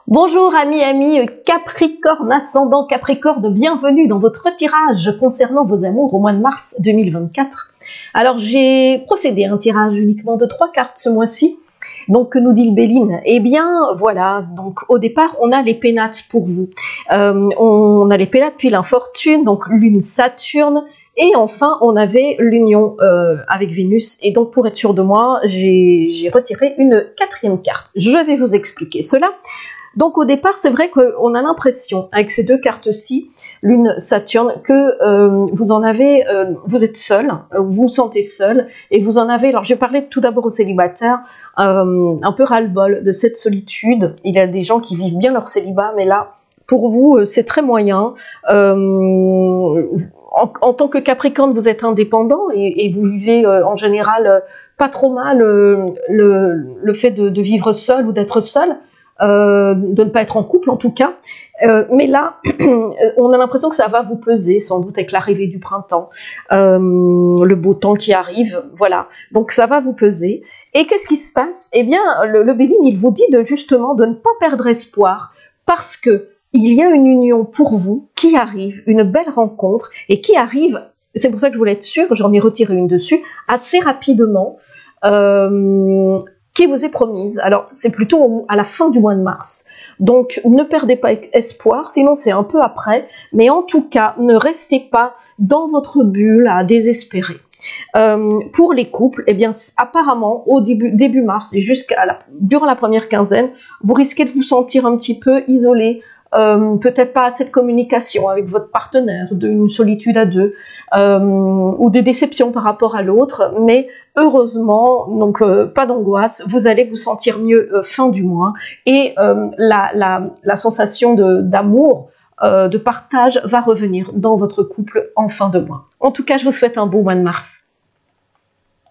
Bonjour amis Capricorne, ascendant Capricorne, bienvenue dans votre tirage concernant vos amours au mois de mars 2024. Alors j'ai procédé à un tirage uniquement de 3 cartes ce mois-ci. Donc que nous dit le Béline? Eh bien voilà, donc au départ on a les pénates pour vous. On a les pénates puis l'infortune, donc Lune Saturne, et enfin on avait l'union avec Vénus. Et donc pour être sûr de moi, j'ai retiré une 4e carte. Je vais vous expliquer cela. Donc au départ, c'est vrai qu'on a l'impression, avec ces deux cartes-ci, Lune, Saturne, que vous êtes seul, vous vous sentez seul, et vous en avez, alors je vais parler tout d'abord aux célibataires, un peu ras-le-bol de cette solitude. Il y a des gens qui vivent bien leur célibat, mais là, pour vous, c'est très moyen. En tant que Capricorne, vous êtes indépendant, et vous vivez en général pas trop mal le fait de vivre seul ou d'être seul. De ne pas être en couple en tout cas, mais là on a l'impression que ça va vous peser, sans doute avec l'arrivée du printemps, le beau temps qui arrive, voilà, donc ça va vous peser. Et qu'est-ce qui se passe? Eh bien le Béline, il vous dit justement de ne pas perdre espoir, parce que il y a une union pour vous qui arrive, une belle rencontre, et qui arrive, c'est pour ça que je voulais être sûre, j'en ai retiré une dessus, assez rapidement, qui vous est promise. Alors c'est plutôt à la fin du mois de mars, donc ne perdez pas espoir, sinon c'est un peu après, mais en tout cas ne restez pas dans votre bulle à désespérer. Pour les couples, eh bien apparemment au début mars et durant la première quinzaine, vous risquez de vous sentir un petit peu isolé, peut-être pas assez de communication avec votre partenaire, d'une solitude à deux, ou des déceptions par rapport à l'autre, mais heureusement, donc pas d'angoisse, vous allez vous sentir mieux fin du mois, et la sensation d'amour, de partage va revenir dans votre couple en fin de mois. En tout cas, je vous souhaite un beau mois de mars.